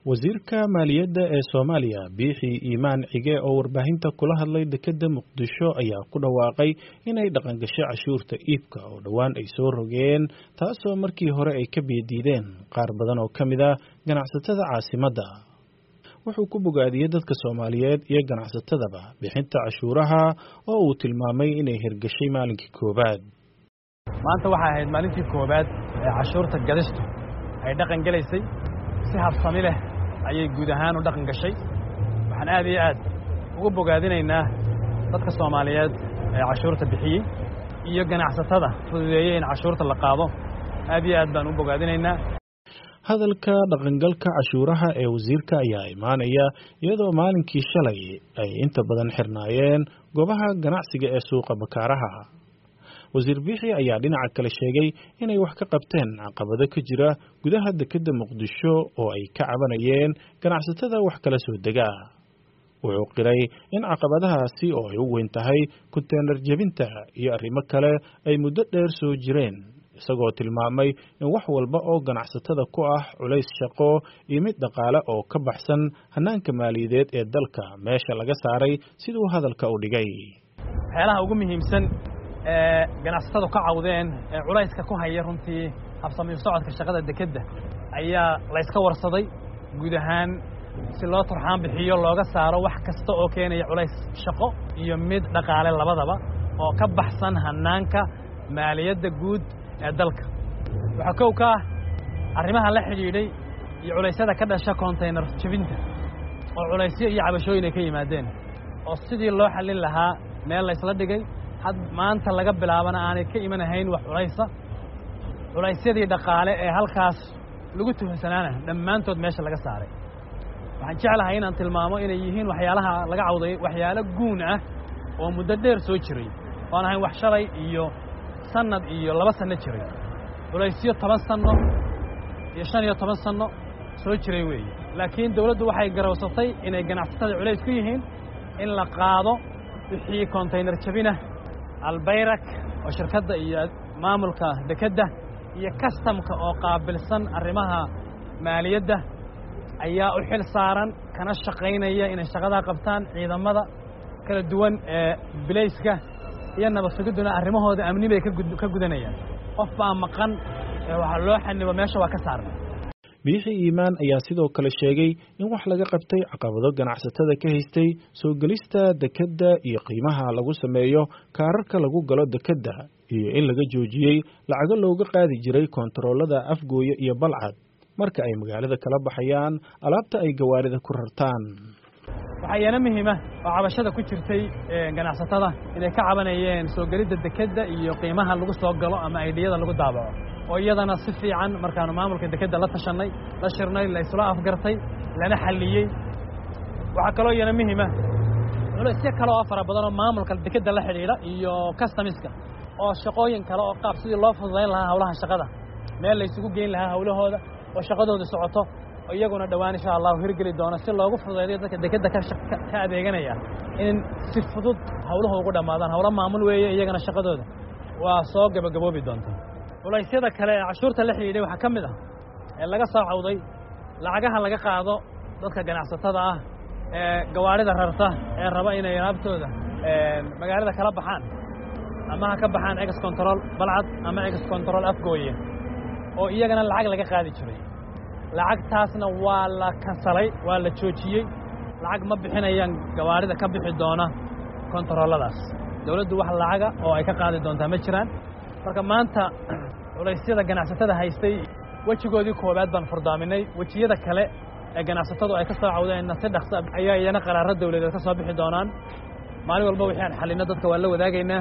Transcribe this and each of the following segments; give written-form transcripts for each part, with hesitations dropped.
wasiirka maaliyadda ee Soomaaliya Biixi Iimaan Cige oo warbaahinta kula hadlay dekedda Muqdisho ayaa ku dhawaaqay inay dhaqan gashay cashuurta iibka oo dhawaan ay soo rogeen taasoo markii hore ay ka biidiyeen qaar badan oo kamid ah ganacsatada caasimadda. wuxuu ku bogaadiyay dadka Soomaaliyeed iyo ganacsatadaba bixinta cashuuraha oo uu tilmaamay inay hirgashay maalinkii koobaad. maanta waxa ahayd maalintii koobaad ee cashuurta gadashtu ay dhaqan galaysay si habsami leh ayay guud ahaan u dhaqan gashay. waxaan aad iyo aad ugu bogaadinaynaa dadka Soomaaliyeed ee cashuurta bixiyay iyo ganacsatada fududeeyay in cashuurta la qaado. aad iyo aad baan u bogaadinaynaa. hadalka dhaqangalka cashuuraha ee wasiirka ayaa imaanaya iyadoo maalinkii shalay ay inta badan xirnaayeen goobaha ganacsiga ee suuqa Bakaaraha. wasiir Biixi ayaa dhinaca kale sheegay inay wax ka qabteen caqabado ka jira gudaha dekedda Muqdisho oo ay ka cabanayeen ganacsatada wax kala soo dega. wuxuu qiray in caqabadahaasi oo ay u weyn tahay container jabinta iyo arrimo kale ay muddo dheer soo jireen, isagoo tilmaamay in wax walba oo ganacsatada ku ah culays shaqo iyo mid dhaqaale oo ka baxsan hanaanka maaliyadeed ee dalka meesha laga saaray siduu hadalka u dhigay. waxyaalaha ugu muhiimsan ganacsatada ka cawdeen culayska ku haya runtii habsami socodka shaqada dekedda ayaa la iska warsaday guud ahaan si loo turxaan bixiyo looga saaro wax kasta oo keenaya culays shaqo iyo mid dhaqaale labadaba oo ka baxsan hanaanka maaliyadda guud ee dalka. waxa kow ka arrimaha la xidhiidhay iyo culaysyada ka dhasha container jabinta oo culaysyo iyo cabashooyin ay ka yimaadeen oo sidii loo xallin lahaa meel la isla dhigay had maanta laga bilaabana aanay ka imanahayn wax culaysyadii dhaqaale ee halkaas lagu tuhusanaana dhammaantood meesha laga saaray. waxaan jeclahay inaan tilmaamo inay yihiin waxyaalaha laga cawday waxyaalo guun ah oo muddo dheer soo jiray waan ahayn wax shalay iyo sanad iyo 2 sano jiray. culaysyo 10 sano iyo 15 sano soo jiray weeye. laakiin dawladdu waxay garawsatay inay ganacsatada culays ku yihiin in la qaado wixii container jabina albayrak oo shirkadda iyo maamulka dekedda iyo customka oo qaabilsan arrimaha maaliyadda ayaa u xil saaran kana shaqaynaya inay shaqada qabtaan ciidamada kala duwan ee bilayska iyo nabadsugidduna arrimahooda amni bay ka gudanayaan. qof baa maqan waxa loo xanibo meesha waa ka saarnay. Biixi Iimaan ayaa sidoo kale sheegay in wax laga qabtay caqabado ganacsatada ka haystay soo galista dekedda iyo qiimaha lagu sameeyo kaararka lagu galo dekedda iyo in laga joojiyay lacago looga qaadi jiray kontaroolada Afgooye iyo Balcad marka ay magaalada kala baxayaan alaabta ay gawaarida ku rartaan. waxayna muhiim ah oo cabashada ku jirtay ganacsatada inay ka cabanayeen soo galida dekedda iyo qiimaha lagu soo galo ama aydiyada lagu daabaco oo iyadana si fiican markaanu maamulka dekedda la tashanay la shirnay la isla afgartay lana xalliyay. waxa kale oo iyana muhiim ah culaysyo kale oo fara badan oo maamulka dekedda la xiriira iyo customiska oo shaqooyin kale oo qaab sidii loo fududeyn lahaa hawlaha shaqada meel la isugu geyn lahaa hawlahooda oo shaqadooda socoto oo iyaguna dhawaan insha Allah hirgeli doona si loogu fududeeyo dadka dekedda ka adeeganaya in si fudud hawluhu ugu dhamaadaan. hawlo maamul weeye iyagana shaqadooda waa soo gabagaboobi doonta. culaysyada kale ee cashuurta la xiriiray waxa kamid ah ee laga soo cawday lacagaha laga qaado dadka ganacsatada ah ee gawaarida rarta ee raba inay alaabtooda magaalada kala baxaan ama ka baxaan ex control Balcad ama ex control Afgooye oo iyagana lacag laga qaadi jiray. lacagtaasna waa la kansalay waa la joojiyay. lacag ma bixinayaan gawaarida ka bixi doona kontarooladaas. dawladdu wax lacaga oo ay ka qaadi doontaa ma jiraan. marka maanta culaysyada ganacsatada haystay wajigoodii koobaad baan furdaaminay. wajiyada kale ee ganacsatadu ay ka soo cawdeen si dhaqso ayaa iyana qaraarada dawladeed ka soo bixi doonaan. maalin walba wixii aan xalino dadka waa la wadaagaynaa.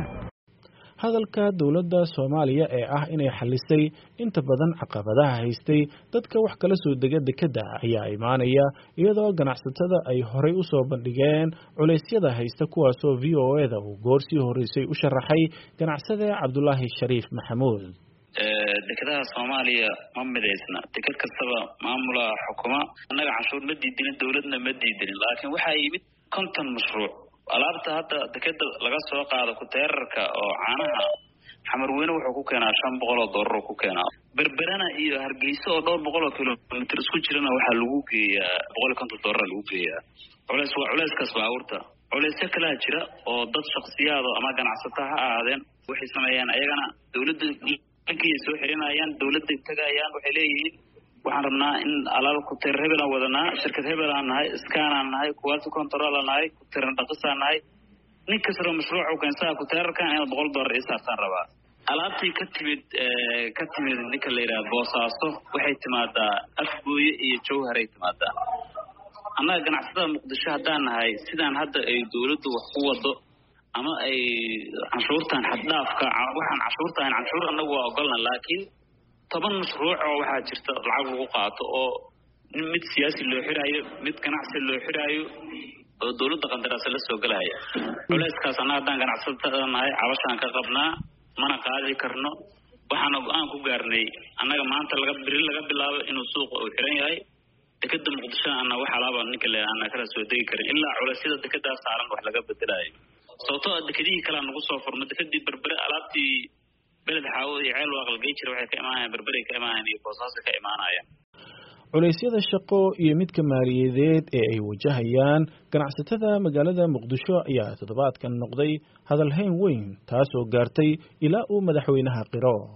hadalka dawladda Soomaaliya ee ah inay xallisay inta badan caqabadaha haystay dadka wax kala soo dega dekedda ayaa imaanaya iyadoo ganacsatada ay horey u soo bandhigeen culeysyada haysta kuwaasoo VOA-da uu goorsii horeysay u sharaxay ganacsade Cabdullaahi Shariif Maxamuud. dekedaha Soomaaliya ma mideysna deked kastaba maamula xukuma annaga cashuur ma diidin dawladna ma diidin laakiin waxa yimid konton mashruuc alaabta hadda dekedda laga soo qaado ku teerarka oo caanaha xamarweyne wuxuu ku keenaa $500 ku keenaa berberana iyo hargeysa oo 200 kilomitir isku jirana waxaa lagu geeyaa $150 lagu geeyaa culayskaas baabuurta culaysyo kala jira oo dad shakhsiyaad ama ganacsato ha ahaadeen waxay sameeyaan ayagana dawladda inkay soo xirinayaan dawladda tagayaan waxay leeyihiin waxaan rabnaa in alaab ku tir hebel wadanaa shirkad hebel aan nahay iskaan aan nahay quality control aan nahay ku tiran dhaqisaan nahay ninka soo mashruucu keensaa ku tirarkan in $100 isaartaan rabaa alaabtii ka timid ninka la yiraahdo Boosaaso waxay timaadaa Afgooye iyo Jowhar ay timaadaa annaga ganacsatada Muqdisho hadaan nahay sidaan hadda ay dawladdu wax ku wado ama ay canshuurtan xaddaafka waxaan canshuur annagu waa ogolna laakiin 10 mashruuc oo waxa jirta lacag lagu qaato oo mid siyaasi loo xiraayo mid ganacsi loo xiraayo oo dawladda qandaraas la soo galaya culayskaas annaga hadaan ganacsatada nahay cabashaan ka qabnaa mana qaadi karno waxaan go'aan ku gaarnay annaga maanta laga bilaabo inuu suuqa uu xiran yahay dekada Muqdisho ana waxa laaba ninka leeyahay kala soo degi karin ilaa culaysyada dekada saaran wax laga bedelayo sababtoo ah dekadii kala nagu soo furmay dekadii berbere alaabtii beled xaawo iyo ceel waaqalgay jira waxay ka imaanayaan berbere ka imaanayaan iyo Boosaaso ka imaanayaan culeysyada shaqo iyo midka maaliyadeed ee ay wajahayaan ganacsatada magaalada Muqdisho ayaa toddobaadkan noqday hadal hayn weyn taas oo gaartay ilaa uu madaxweynaha qiro